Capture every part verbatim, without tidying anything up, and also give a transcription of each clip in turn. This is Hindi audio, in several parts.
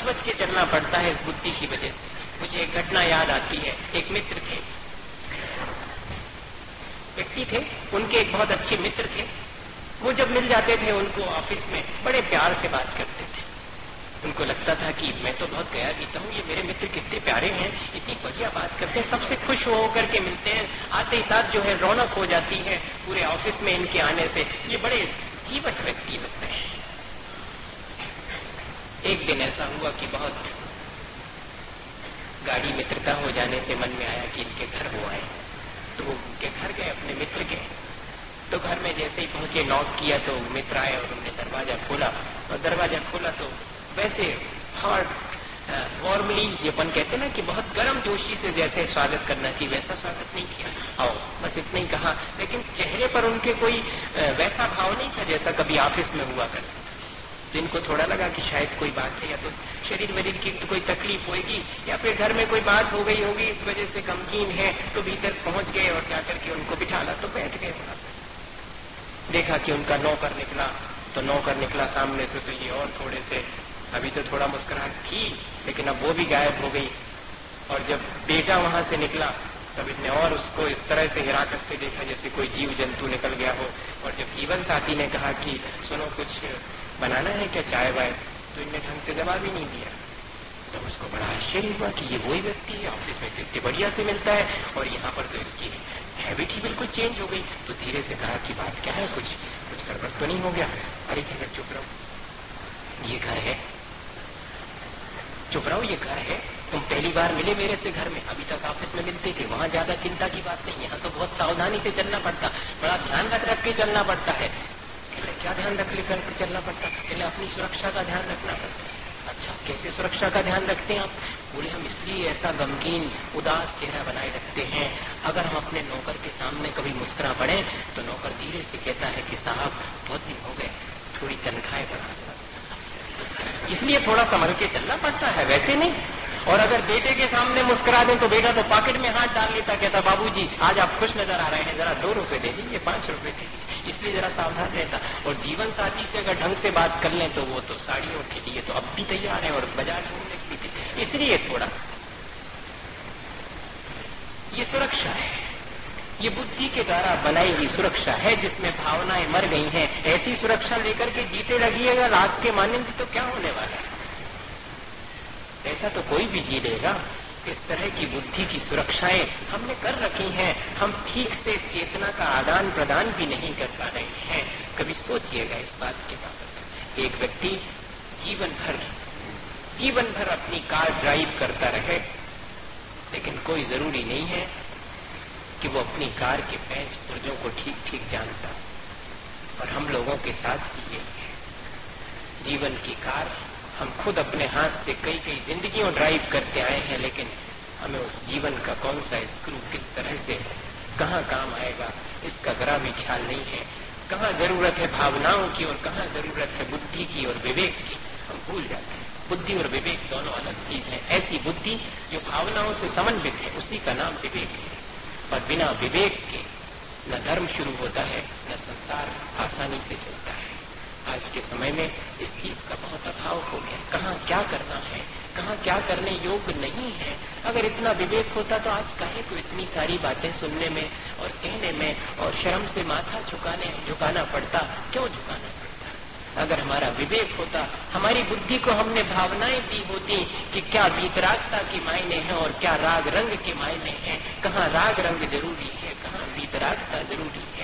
बच के चलना पड़ता है इस बुद्धि की वजह से। मुझे एक घटना याद आती है। एक मित्र थे, व्यक्ति थे, उनके एक बहुत अच्छे मित्र थे। वो जब मिल जाते थे उनको ऑफिस में बड़े प्यार से बात करते थे। उनको लगता था कि मैं तो बहुत गया बीता हूँ, ये मेरे मित्र कितने प्यारे हैं, इतनी बढ़िया बात करते हैं, सबसे खुश हो होकर के मिलते हैं, आते ही साथ जो है रौनक हो जाती है पूरे ऑफिस में इनके आने से, ये बड़े जीवट व्यक्ति लगते हैं। एक दिन ऐसा हुआ कि बहुत गाढ़ी मित्रता हो जाने से मन में आया कि इनके घर वो आए, तो वो उनके घर गए, अपने मित्र के। तो घर में जैसे ही पहुंचे, नॉक किया तो मित्र आए और उन्होंने दरवाजा खोला। और दरवाजा खोला तो वैसे हार्ट वार्मली, ये अपन कहते ना कि बहुत गर्म जोशी से जैसे स्वागत करना चाहिए वैसा स्वागत नहीं किया, आओ बस इतना ही कहा। लेकिन चेहरे पर उनके कोई वैसा भाव नहीं था जैसा कभी ऑफिस में हुआ करता। जिनको थोड़ा लगा कि शायद कोई बात है, या तो शरीर वरीर की तो कोई तकलीफ होगी, या फिर घर में कोई बात हो गई होगी, इस वजह से गमगीन है, तो भीतर पहुंच गए और जाकर के उनको बिठाला तो बैठ गए। देखा कि उनका नौकर निकला, तो नौकर निकला सामने से, तो ये और थोड़े से, अभी तो थोड़ा मुस्कुराहट थी लेकिन अब वो भी गायब हो गई। और जब बेटा वहां से निकला तब इनने और उसको इस तरह से हिराकत से देखा जैसे कोई जीव जंतु निकल गया हो। और जब जीवन साथी ने कहा कि सुनो कुछ बनाना है क्या, चाय वाय, तो इनने ढंग से जवाब ही नहीं दिया। तो उसको बड़ा आश्चर्य हुआ कि ये वही व्यक्ति है, ऑफिस में कितने बढ़िया से मिलता है और यहाँ पर तो इसकी हैबिट ही बिल्कुल चेंज हो गई। तो धीरे से कहा कि बात क्या है, कुछ कुछ गड़बड़ तो नहीं हो गया? अरे कहना चुप रहो, ये घर है, चुप रहो, ये घर है, तुम पहली बार मिले मेरे से घर में, अभी तक ऑफिस में मिलते थे, वहां ज्यादा चिंता की बात नहीं, यहाँ तो बहुत सावधानी से चलना पड़ता, बड़ा ध्यान रख रख के चलना पड़ता है। क्या ध्यान रख लेकर चलना पड़ता? कहले अपनी सुरक्षा का ध्यान रखना पड़ता है। अच्छा, कैसे सुरक्षा का ध्यान रखते हैं आप? बोले हम इसलिए ऐसा गमगीन उदास चेहरा बनाए रखते हैं, अगर हम अपने नौकर के सामने कभी मुस्कुरा पड़े तो नौकर धीरे से कहता है कि साहब बहुत दिन हो गए, थोड़ी तनख्वाहें बढ़ा, इसलिए थोड़ा संभल के चलना पड़ता है, वैसे नहीं। और अगर बेटे के सामने मुस्कुरा दें तो बेटा तो पॉकेट में हाथ डाल लेता, कहता बाबूजी आज आप खुश नजर आ रहे हैं, जरा दो रुपए दे दीजिए, पांच रुपए दे दीजिए, इसलिए जरा सावधान रहता। और जीवन साथी से अगर ढंग से बात कर लें तो वो तो साड़ियों के लिए तो अब भी तैयार है और बाजार घूमने के लिए, इसलिए थोड़ा ये सुरक्षा है, ये बुद्धि के द्वारा बनाई हुई सुरक्षा है जिसमें भावनाएं मर गई हैं। ऐसी सुरक्षा लेकर के जीते रहिएगा लाश के मानेंगे तो क्या होने वाला है? ऐसा तो कोई भी जी लेगा। इस तरह की बुद्धि की सुरक्षाएं हमने कर रखी हैं, हम ठीक से चेतना का आदान प्रदान भी नहीं कर पा रहे हैं। कभी सोचिएगा इस बात के बाबत। एक व्यक्ति जीवन भर जीवन भर अपनी कार ड्राइव करता रहे, लेकिन कोई जरूरी नहीं है कि वो अपनी कार के पेंच पुर्जों को ठीक ठीक जानता। और हम लोगों के साथ भी यही है। जीवन की कार हम खुद अपने हाथ से कई कई जिंदगियों ड्राइव करते आए हैं, लेकिन हमें उस जीवन का कौन सा स्क्रू किस तरह से कहाँ काम आएगा इसका जरा भी ख्याल नहीं है। कहाँ जरूरत है भावनाओं की और कहाँ जरूरत है बुद्धि की और विवेक की, हम भूल जाते हैं। बुद्धि और विवेक दोनों अलग चीज है। ऐसी बुद्धि जो भावनाओं से समन्वित है उसी का नाम विवेक है। और बिना विवेक के न धर्म शुरू होता है न संसार आसानी से चलता है। आज के समय में इस चीज का बहुत अभाव हो गया। कहाँ क्या करना है, कहाँ क्या करने योग्य नहीं है। अगर इतना विवेक होता तो आज काहे को इतनी सारी बातें सुनने में और कहने में और शर्म से माथा झुकाने झुकाना पड़ता, क्यों झुकाना पड़ता? अगर हमारा विवेक होता, हमारी बुद्धि को हमने भावनाएं दी होती कि क्या वीतरागता के मायने हैं और क्या राग रंग के मायने हैं, कहाँ राग रंग जरूरी है, कहाँ वीतरागता जरूरी है।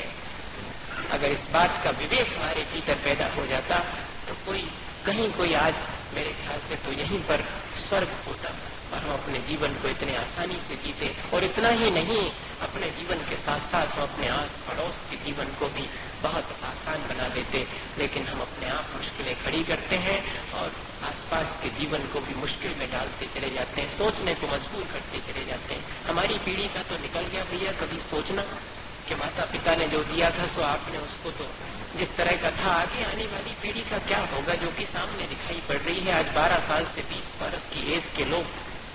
अगर इस बात का विवेक हमारे भीतर पैदा हो जाता तो कोई कहीं कोई आज मेरे ख्याल से तो यहीं पर स्वर्ग होता और हम अपने जीवन को इतने आसानी से जीते। और इतना ही नहीं, अपने जीवन के साथ साथ हम अपने आस पड़ोस के जीवन को भी बहुत आसान बना देते। लेकिन हम अपने आप मुश्किलें खड़ी करते हैं और आसपास के जीवन को भी मुश्किल में डालते चले जाते हैं, सोचने को मजबूर करते चले जाते हैं। हमारी पीढ़ी का तो निकल गया भैया, कभी सोचना कि माता पिता ने जो दिया था सो आपने उसको तो जिस तरह का था, आगे आने वाली पीढ़ी का क्या होगा जो कि सामने दिखाई पड़ रही है। आज बारह साल से बीस बरस की एज के लोग,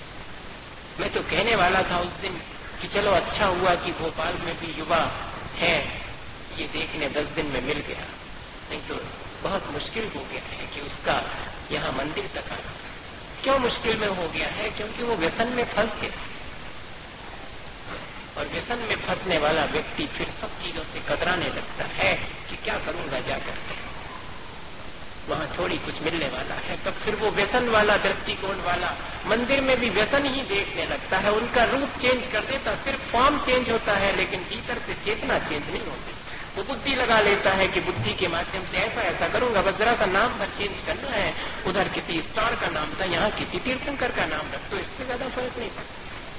मैं तो कहने वाला था उस दिन कि चलो अच्छा हुआ कि भोपाल में भी युवा है, ये देखने दस दिन में मिल गया, नहीं तो बहुत मुश्किल हो गया है कि उसका यहाँ मंदिर तक आना। क्यों मुश्किल में हो गया है? क्योंकि वो व्यसन में फंस गया, और व्यसन में फंसने वाला व्यक्ति फिर सब चीजों से कतराने लगता है कि क्या करूंगा जाकर, वहां थोड़ी कुछ मिलने वाला है। तब फिर वो व्यसन वाला दृष्टिकोण वाला मंदिर में भी व्यसन ही देखने लगता है। उनका रूप चेंज कर देता, सिर्फ फॉर्म चेंज होता है, लेकिन भीतर से चेतना चेंज नहीं होती। वो बुद्धि लगा लेता है कि बुद्धि के माध्यम से ऐसा ऐसा करूंगा, बस जरा सा नाम भर चेंज करना है। उधर किसी स्टार का नाम था, यहाँ किसी तीर्थंकर का नाम रख, तो इससे ज्यादा फर्क नहीं पड़ता।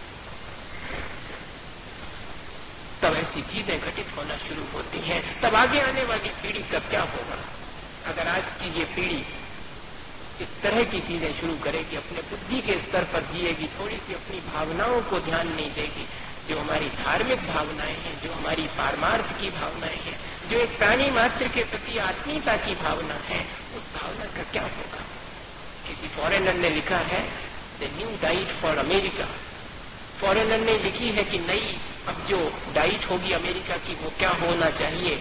तब ऐसी चीजें घटित होना शुरू होती हैं। तब आगे आने वाली पीढ़ी का क्या होगा? अगर आज की ये पीढ़ी इस तरह की चीजें शुरू करेगी, अपने बुद्धि के स्तर पर जिएगी, थोड़ी सी अपनी भावनाओं को ध्यान नहीं देगी, जो हमारी धार्मिक भावनाएं हैं, जो हमारी पारमार्थ की भावनाएं हैं, जो एक प्राणी मात्र के प्रति आत्मीयता की भावना है, उस भावना का क्या होगा? किसी फॉरेनर ने लिखा है, the new diet for America. Foreigner ने लिखी है कि नई अब जो डाइट होगी अमेरिका की, वो क्या होना चाहिए?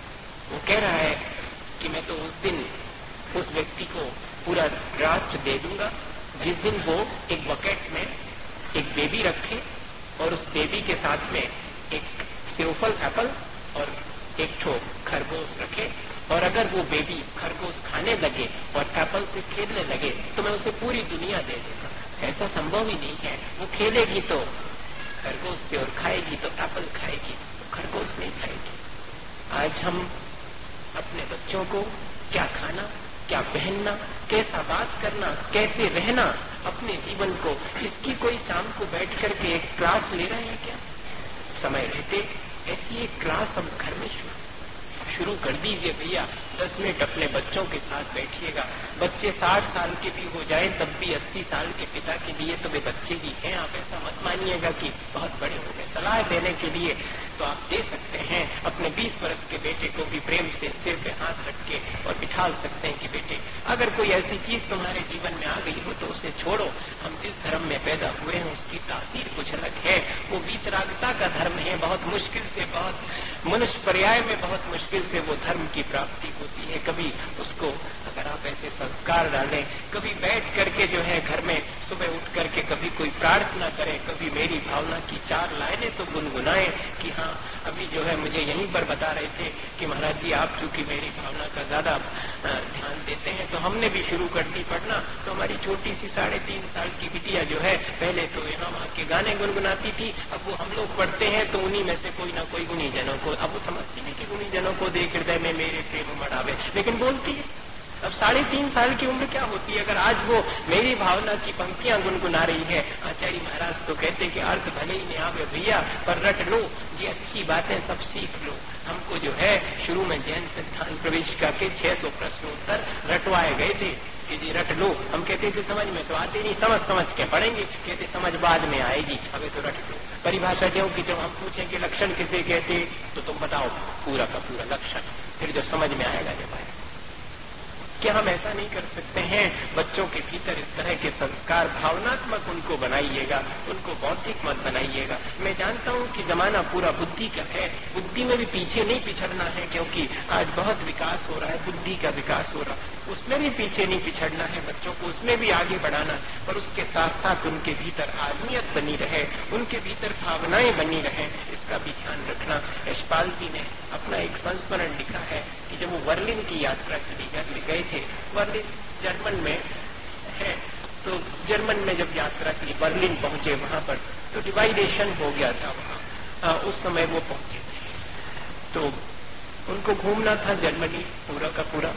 वो कह रहा है कि मैं तो उस दिन उस व्यक्ति को पूरा राष्ट्र दे दूंगा जिस दिन वो एक बकेट में एक बेबी रखे और उस बेबी के साथ में एक सेवफल एप्पल और एक ठो खरगोश रखे, और अगर वो बेबी खरगोश खाने लगे और एप्पल से खेलने लगे तो मैं उसे पूरी दुनिया दे दूंगा। ऐसा संभव ही नहीं है। वो खेलेगी तो खरगोश से और खाएगी तो एप्पल खाएगी, तो खरगोश नहीं खाएगी। आज हम अपने बच्चों को क्या खाना, क्या पहनना, कैसा बात करना, कैसे रहना, अपने जीवन को, इसकी कोई शाम को बैठ करके एक क्लास ले रहे हैं क्या? समय रहते ऐसी एक क्लास हम घर में शुरू शुरू कर दीजिए भैया। दस मिनट अपने बच्चों के साथ बैठिएगा। बच्चे साठ साल के भी हो जाए तब भी अस्सी साल के पिता के लिए तो वे बच्चे ही हैं। आप ऐसा मत मानिएगा कि बहुत बड़े हो गए। सलाह देने के लिए तो आप दे सकते हैं। अपने बीस वर्ष के बेटे को भी प्रेम से सिर पे हाथ रख के और बिठा सकते हैं कि बेटे, अगर कोई ऐसी चीज तुम्हारे जीवन में आ गई हो तो उसे छोड़ो। हम जिस धर्म में पैदा हुए हैं उसकी तासीर कुछ अलग है। वो वीतरागता का धर्म है। बहुत मुश्किल से, बहुत मनुष्य पर्याय में बहुत मुश्किल से वो धर्म की प्राप्ति होती है। कभी उसको अगर आप ऐसे संस्कार डालें, कभी बैठ करके जो है घर में सुबह उठ करके कभी कोई प्रार्थना करे, कभी मेरी भावना की चार लाइनें तो गुनगुनाएं कि हाँ, अभी जो है मुझे यहीं पर बता रहे थे कि महाराज जी आप चूंकि मेरी भावना का ज्यादा ध्यान देते हैं तो हमने भी शुरू कर दी पढ़ना। तो हमारी छोटी सी साढ़े तीन साल की बिटिया जो है पहले तो यहाँ वहाँ के गाने गुनगुनाती थी, अब वो हम लोग पढ़ते हैं तो उन्हीं में से कोई ना कोई गुणी जनों को, अब वो समझती है कि गुणी जनों को देख हृदय में मेरे प्रेम बढ़ावे, लेकिन बोलती है। अब साढ़े तीन साल की उम्र क्या होती है? अगर आज वो मेरी भावना की पंक्तियां गुनगुना रही है, आचार्य महाराज तो कहते कि अर्थ भले ही नहीं आवे भैया पर रट लो, ये अच्छी बातें सब सीख लो। हमको जो है शुरू में जैन सिद्धांत प्रवेशिका के छह सौ प्रश्न उत्तर रटवाए गए थे कि जी रट लो। हम कहते थे समझ में तो आते नहीं, समझ समझ के पढ़ेंगे। कहते समझ बाद में आएगी, अभी तो रट लो। परिभाषा जो कि जब हम पूछें कि लक्षण किसे कहते तो तुम बताओ पूरा का पूरा लक्षण, फिर जब समझ में आएगा जब आएगा। क्या हम ऐसा नहीं कर सकते हैं? बच्चों के भीतर इस तरह के संस्कार भावनात्मक उनको बनाइएगा, उनको बौद्धिक मत बनाइएगा। मैं जानता हूं कि जमाना पूरा बुद्धि का है, बुद्धि में भी पीछे नहीं पिछड़ना है, क्योंकि आज बहुत विकास हो रहा है, बुद्धि का विकास हो रहा है, उसमें भी पीछे नहीं पिछड़ना है, बच्चों को उसमें भी आगे बढ़ाना है। पर उसके साथ साथ उनके भीतर आदमियत बनी रहे, उनके भीतर भावनाएं बनी रहे, इसका भी ध्यान रखना। यशपाल जी ने अपना एक संस्मरण लिखा है कि जब वो बर्लिन की यात्रा के लिए गए थे, बर्लिन जर्मन में है, तो जर्मन में जब यात्रा के लिए बर्लिन पहुंचे वहां पर तो डिवाइडेशन हो गया था वहां। उस समय वो पहुंचे थे तो उनको घूमना था जर्मनी पूरा का पूरा।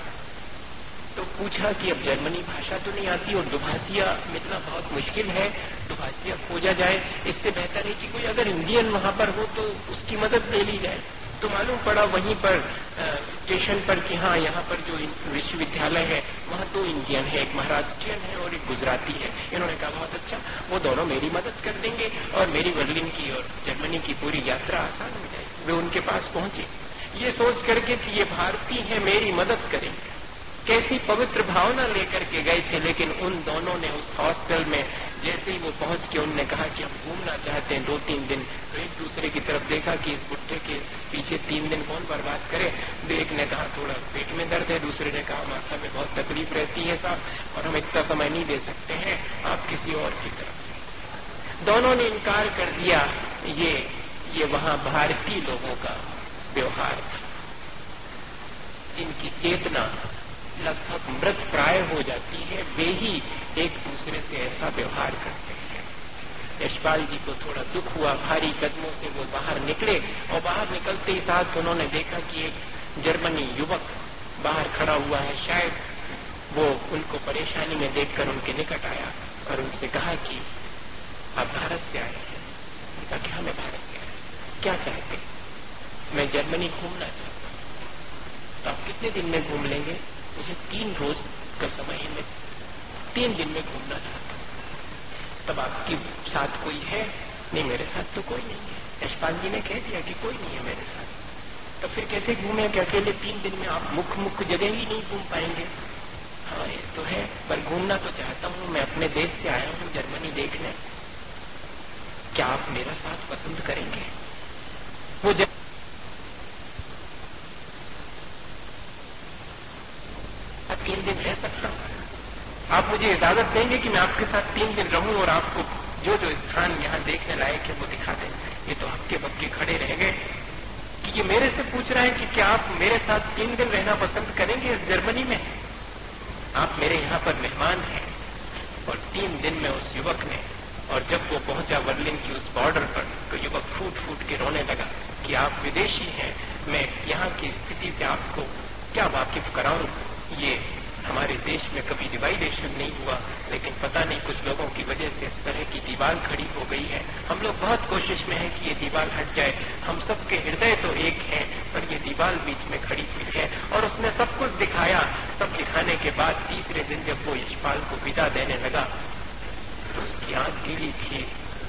तो पूछा कि अब जर्मनी भाषा तो नहीं आती और दुभाषिया मिलना बहुत मुश्किल है, दुभाषिया खोजा जाए, इससे बेहतर है कि कोई अगर इंडियन वहां पर हो तो उसकी मदद ले ली जाए। तो मालूम पड़ा वहीं पर आ, स्टेशन पर कि हाँ यहाँ पर जो विश्वविद्यालय है वहाँ दो इंडियन है, एक महाराष्ट्रियन है और एक गुजराती है। इन्होंने कहा बहुत अच्छा, वो दोनों मेरी मदद कर देंगे और मेरी बर्लिन की और जर्मनी की पूरी यात्रा आसान हो जाएगी। वे उनके पास पहुंचे ये सोच करके कि ये भारतीय है मेरी मदद करेंगे, कैसी पवित्र भावना लेकर के गए थे। लेकिन उन दोनों ने उस हॉस्टल में जैसे ही वो पहुंच के उनने कहा कि हम घूमना चाहते हैं दो तीन दिन, तो एक दूसरे की तरफ देखा कि इस बुढ़े के पीछे तीन दिन कौन बर्बाद करे। एक ने कहा थोड़ा पेट में दर्द है, दूसरे ने कहा माथा में बहुत तकलीफ रहती है साहब और हम इतना समय नहीं दे सकते हैं, आप किसी और की तरफ। दोनों ने इनकार कर दिया। ये ये वहां भारतीय लोगों का व्यवहार था, जिनकी चेतना लगभग मृत प्राय हो जाती है, वे ही एक दूसरे से ऐसा व्यवहार करते हैं। यशपाल जी को थोड़ा दुख हुआ, भारी कदमों से वो बाहर निकले और बाहर निकलते ही साथ उन्होंने देखा कि एक जर्मनी युवक बाहर खड़ा हुआ है। शायद वो उनको परेशानी में देखकर उनके निकट आया और उनसे कहा कि आप भारत से आए हैं। उनका क्या मैं भारत से आया, क्या चाहते? मैं जर्मनी घूमना चाहता हूँ। तो आप कितने दिन में घूम लेंगे? मुझे तीन रोज का समय है, मैं तीन दिन में घूमना चाहता हूँ। तब आपके साथ कोई है? नहीं, मेरे साथ तो कोई नहीं है। यशपाल जी ने कह दिया कि कोई नहीं है मेरे साथ। तो फिर कैसे घूमे? कि अकेले तीन दिन में आप मुख्य मुख्य जगह ही नहीं घूम पाएंगे। हाँ ये तो है, पर घूमना तो चाहता हूँ। मैं अपने देश से आया हूँ जर्मनी देखने। क्या आप मेरा साथ पसंद करेंगे? वो जब तीन दिन रह सकता हूँ, आप मुझे इजाजत देंगे कि मैं आपके साथ तीन दिन रहूं और आपको जो जो स्थान यहाँ देखने लायक है वो दिखा दें? ये तो आपके बक्के खड़े रह गए कि ये मेरे से पूछ रहा है कि क्या आप मेरे साथ तीन दिन रहना पसंद करेंगे इस जर्मनी में? आप मेरे यहाँ पर मेहमान हैं। और तीन दिन में उस युवक ने, और जब वो पहुंचा बर्लिन की उस बॉर्डर पर, तो युवक फूट फूट के रोने लगा कि आप विदेशी हैं, मैं यहाँ की स्थिति से आपको क्या वाकिफ कराऊं। ये हमारे देश में कभी डिवाइडेशन नहीं हुआ, लेकिन पता नहीं कुछ लोगों की वजह से इस तरह की दीवार खड़ी हो गई है। हम लोग बहुत कोशिश में हैं कि ये दीवार हट जाए। हम सबके हृदय तो एक हैं, पर ये दीवार बीच में खड़ी हुई है। और उसने सब कुछ दिखाया। सब दिखाने के बाद तीसरे दिन जब वो यशपाल को विदा देने लगा तो उसकी आंख गीली थी।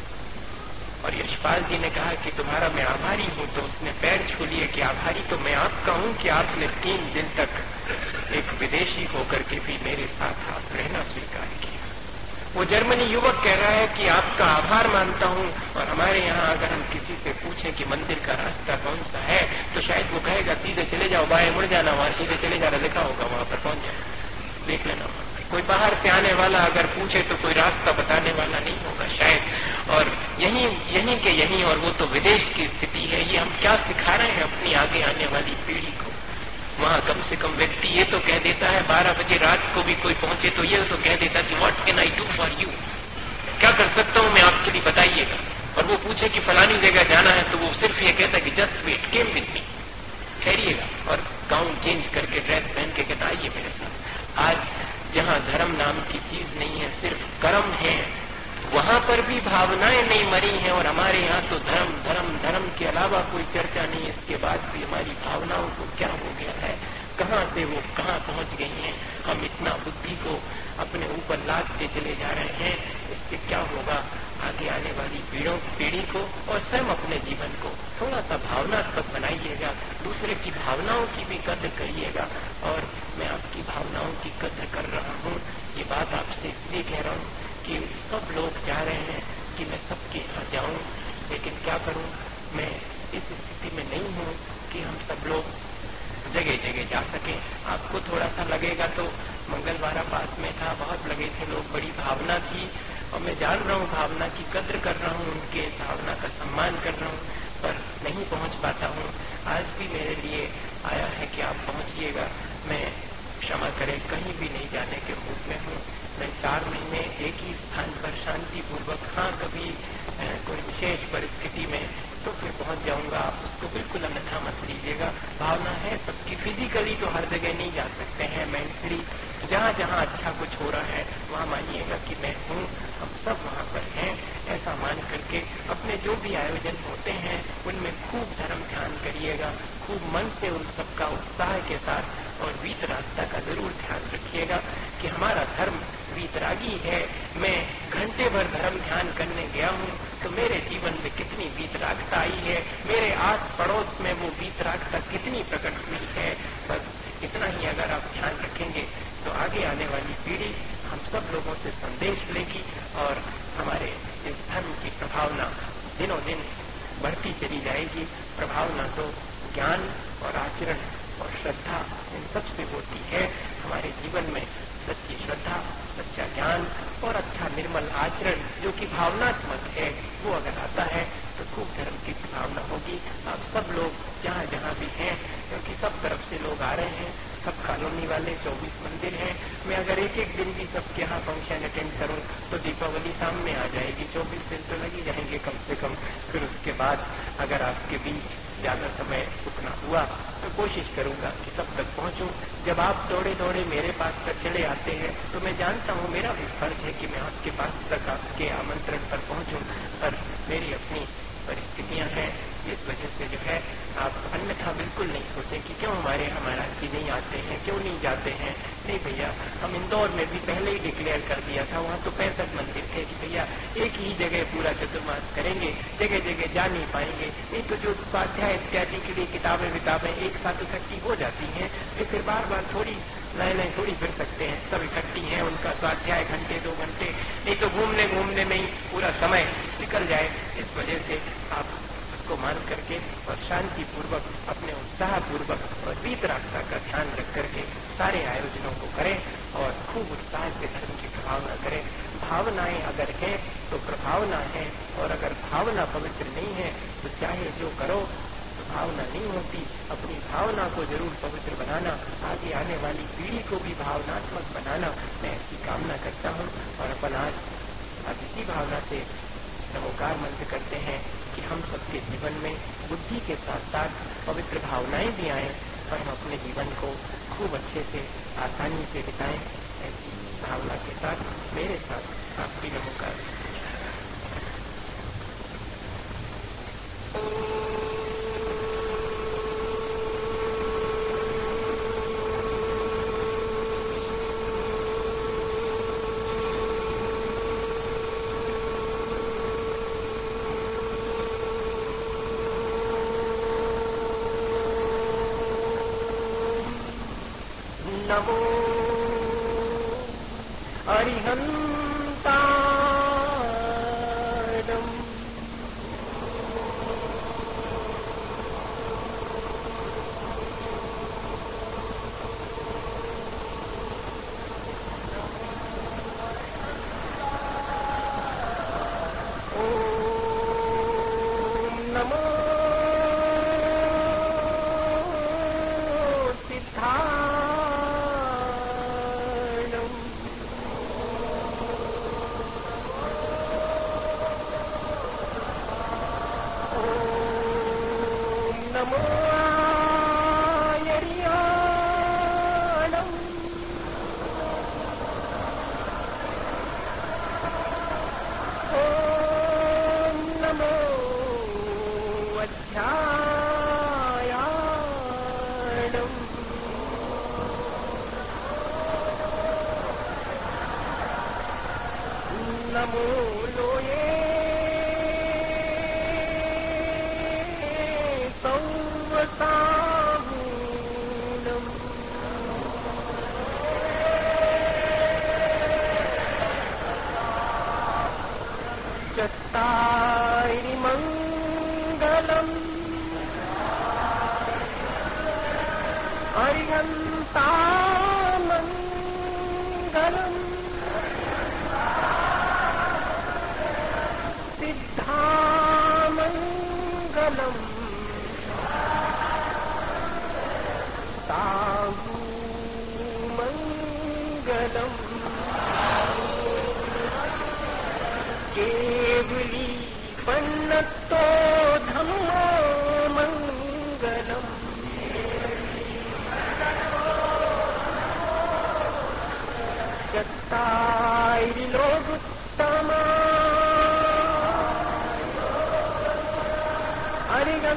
और यशपाल जी ने कहा कि तुम्हारा मैं आभारी हूं। तो उसने पैर छू लिए कि आभारी तो मैं आपका हूं कि आपने तीन दिन तक एक विदेशी होकर के भी मेरे साथ आप रहना स्वीकार किया। वो जर्मनी युवक कह रहा है कि आपका आभार मानता हूं। और हमारे यहाँ अगर हम किसी से पूछें कि मंदिर का रास्ता कौन सा है, तो शायद वो कहेगा सीधे चले जाओ, बाएं मुड़ जाना, वहां सीधे चले जाना लिखा होगा, वहां पर पहुंच जाए, देख लेना। कोई बाहर से आने वाला अगर पूछे तो कोई रास्ता बताने वाला नहीं होगा शायद। और यही यही के यही, और वो तो विदेश की स्थिति है। ये हम क्या सिखा रहे हैं अपनी आगे आने वाली पीढ़ी को? वहां कम से कम व्यक्ति ये तो कह देता है, बारह बजे रात को भी कोई पहुंचे तो ये तो कह देता कि what can I do for you, क्या कर सकता हूं मैं आपके लिए, बताइएगा। और वो पूछे कि फलानी जगह जाना है तो वो सिर्फ ये कहता कि just wait, came with me, ठहरिएगा। और गाउन चेंज करके ड्रेस पहन के कहता आइए मेरे साथ। आज जहां धर्म नाम की चीज नहीं है, सिर्फ कर्म है, वहां पर भी भावनाएं नहीं मरी हैं। और हमारे यहाँ तो धर्म धर्म धर्म के अलावा कोई चर्चा नहीं। इसके बाद भी हमारी भावनाओं को क्या हो गया है, कहाँ से वो कहाँ पहुंच गई हैं। हम इतना बुद्धि को अपने ऊपर लादते चले जा रहे हैं। इससे क्या होगा आगे आने वाली पीढ़ों पीढ़ी को? और स्वयं अपने जीवन को थोड़ा सा भावनात्मक बनाइएगा, दूसरे की भावनाओं की भी कद्र करिएगा। और मैं आपकी भावनाओं की कद्र कर रहा हूँ। ये बात आपसे इसलिए कह रहा हूँ कि सब लोग चाह रहे हैं कि मैं सबके यहाँ जाऊं, लेकिन क्या करूं, मैं इस स्थिति में नहीं हूं कि हम सब लोग जगह जगह जा सके। आपको थोड़ा सा लगेगा तो मंगलवार पास में था, बहुत लगे थे लोग, बड़ी भावना थी। और मैं जान रहा हूँ, भावना की कद्र कर रहा हूँ, उनके भावना का सम्मान कर रहा हूँ, पर नहीं पहुँच पाता हूँ। आज भी मेरे लिए आया है कि आप पहुँचिएगा। मैं क्षमा करें, कहीं भी नहीं जाने के मूड में हूँ। मैं चार महीने एक ही स्थान पर शांति पूर्वक, हाँ कभी कोई विशेष परिस्थिति में तो फिर पहुंच जाऊंगा। आप उसको बिल्कुल अन्यथा मत लीजिएगा। भावना है सबकी, फिजिकली तो हर जगह नहीं जा सकते हैं, मेंटली जहाँ जहाँ अच्छा कुछ हो रहा है वहाँ मानिएगा कि मैं हूँ, हम सब वहाँ पर हैं। ऐसा मान करके अपने जो भी आयोजन होते हैं उनमें खूब धर्म ध्यान करिएगा, खूब मन से उन सबका उत्साह के साथ, और वीतरागता का जरूर ध्यान रखिएगा कि हमारा धर्म वीतरागी है। मैं घंटे भर धर्म ध्यान करने गया हूँ तो मेरे जीवन में कितनी वीतरागता आई है, मेरे आस पड़ोस में वो वीतरागता कितनी प्रकट हुई है। बस इतना ही अगर आप ध्यान रखेंगे तो आगे आने वाली पीढ़ी हम सब लोगों से संदेश लेगी और हमारे इस धर्म की प्रभावना दिनों दिन बढ़ती चली जाएगी। प्रभावना तो ज्ञान और आचरण और श्रद्धा इन सबसे होती है। हमारे जीवन में सच्ची श्रद्धा, सच्चा ज्ञान और अच्छा निर्मल आचरण जो कि भावनात्मक है वो अगर आता है तो खूब धर्म की भावना होगी। आप सब लोग जहाँ जहाँ भी हैं, क्योंकि सब तरफ से लोग आ रहे हैं, सब कॉलोनी वाले चौबीस मंदिर हैं। मैं अगर एक एक दिन भी सबके यहाँ फंक्शन अटेंड करूँ तो दीपावली सामने आ जाएगी। चौबीस दिन तो लग ही जाएंगे कम से कम। फिर उसके बाद अगर आपके बीच ज्यादा समय रुकना हुआ तो कोशिश करूंगा कि सब तक पहुंचूं। जब आप दौड़े दौड़े मेरे पास तक चले आते हैं तो मैं जानता हूं मेरा भी फर्ज है कि मैं आपके पास तक आपके आमंत्रण पर पहुंचूं, पर मेरी अपनी परिस्थितियां हैं। इस वजह से जो है आप अन्यथा बिल्कुल नहीं सोचें कि क्यों हमारे हमारा जी नहीं आते हैं, क्यों नहीं जाते हैं। नहीं भैया, हम इंदौर में भी पहले ही डिक्लेयर कर दिया था, वहाँ तो पैंसठ मंदिर थे कि भैया एक ही जगह पूरा चतुर्मास करेंगे, जगह जगह जा नहीं पाएंगे। नहीं तो जो स्वाध्याय इत्यादि के लिए किताबें विताबें एक साथ इकट्ठी हो जाती हैं तो फिर बार बार थोड़ी नए नए थोड़ी फिर सकते हैं। सब इकट्ठी हैं, उनका स्वाध्याय घंटे दो घंटे, नहीं तो घूमने घूमने में ही पूरा समय निकल जाए। इस वजह से आप को मान करके और शांति पूर्वक अपने उत्साह पूर्वक और वीतरागता का ध्यान रख करके सारे आयोजनों को करें और खूब उत्साह से धर्म की भावना करें। भावनाएं अगर है तो प्रभावना है, और अगर भावना पवित्र नहीं है तो चाहे जो करो तो भावना नहीं होती। अपनी भावना को जरूर पवित्र बनाना, आगे आने वाली पीढ़ी को भी भावनात्मक बनाना, मैं ऐसी कामना करता हूँ। और अपन आज अब इसी भावना से नमोकार मंत्र करते हैं कि हम सबके जीवन में बुद्धि के साथ साथ पवित्र भावनाएं भी आए और हम अपने जीवन को खूब अच्छे से आसानी से बिताएं। ऐसी भावना के साथ मेरे साथ आप भी नमोकार। नमो अरिहंतारम् ओम नमो नमो लोये सौवसाहूनम् चत्तारि मङ्गलम् अरिहन्तामङ्गलम् सिद्धामङ्गलम् साहूमङ्गलम् केवली पन्नतो धम्मो मङ्गलम् चत्तारि लोकुत्तमा अरिग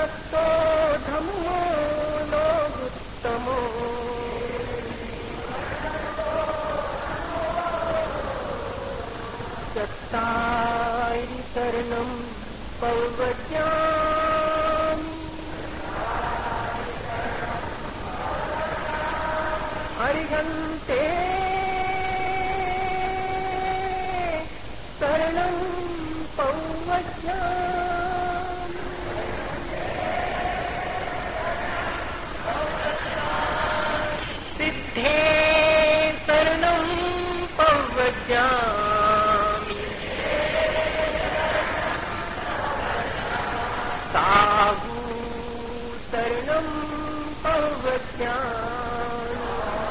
भक्तो धम्मो लोगुत्तमो चत्तारि शरणं पवज्यामि अरिहन्ते शरणं पवज्यामि सिद्धे शरणं पवज्यामि साहू शरणं पवज्यामि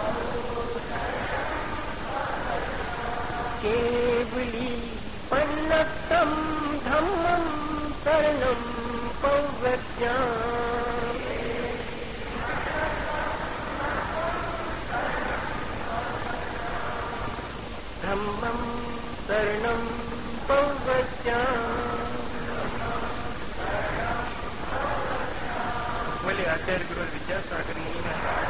केवली पन्नतं धम्मं शरणं पवज्यामि धम्मं शरणं पवज्यामि। बोले आचार्य गुरु विद्यासागर मुनि महाराज।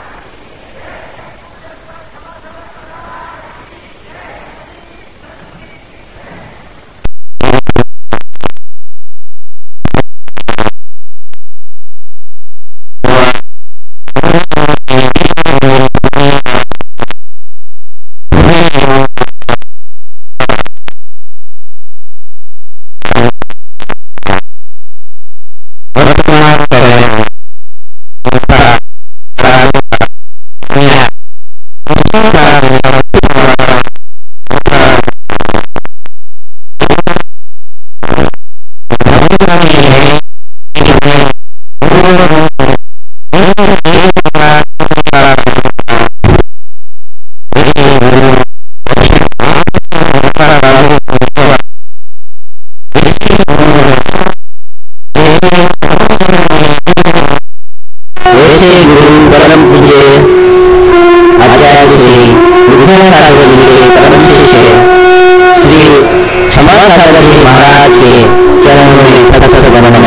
गुरु परम पूज्य आचार्य श्री विद्यासागर जी के परम शिष्य श्री क्षमासागर जी महाराज के चरणों में सत सत वंदन।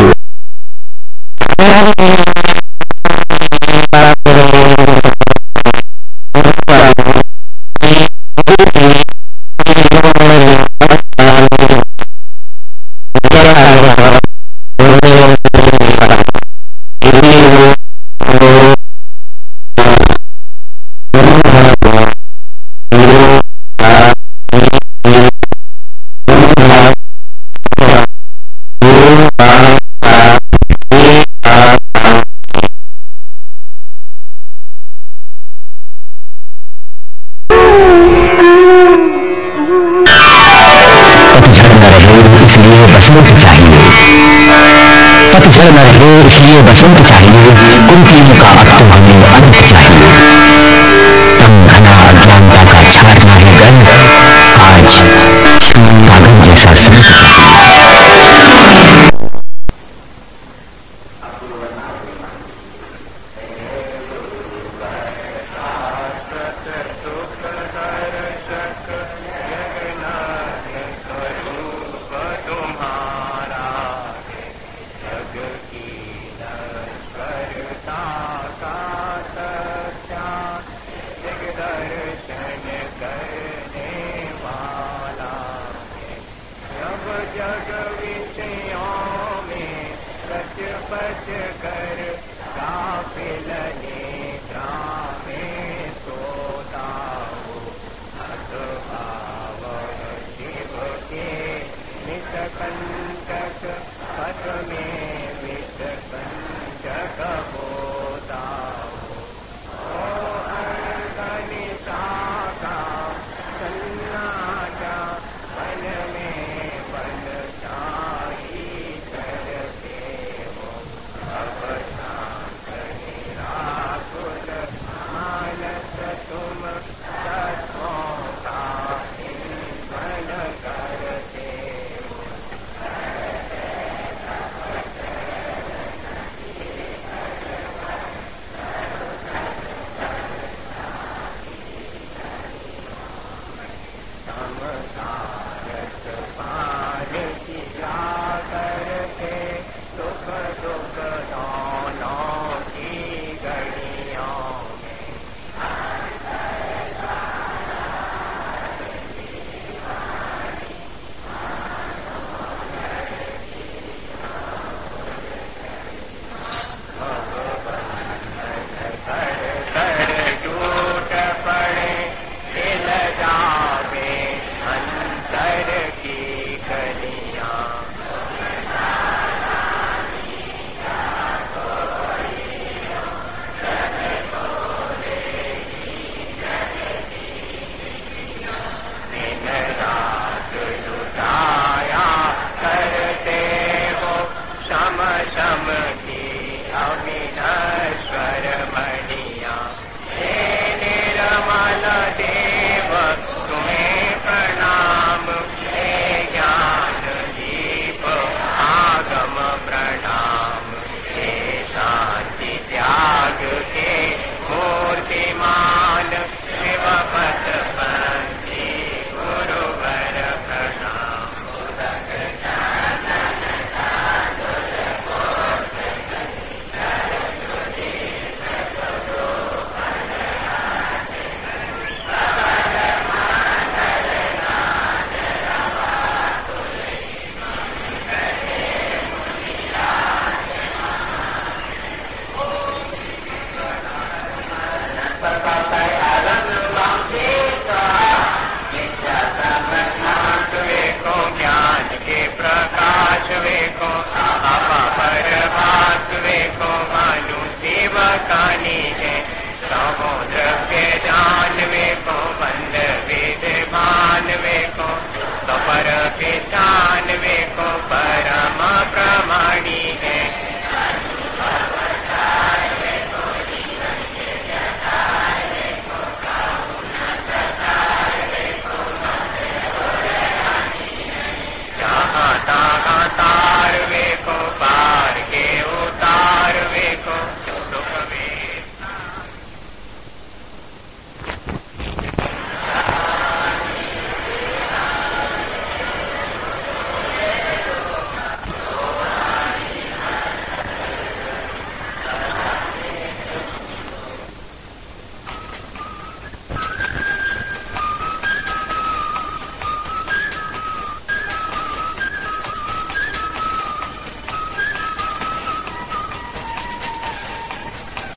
पतझड़ न रहे इसलिए बसंत चाहिए, कुंतीयों का अब तो हमें अंत चाहिए। तम घना अज्ञानता का छाड़ना है गल, आज कागज जैसा संत करके सुख दुख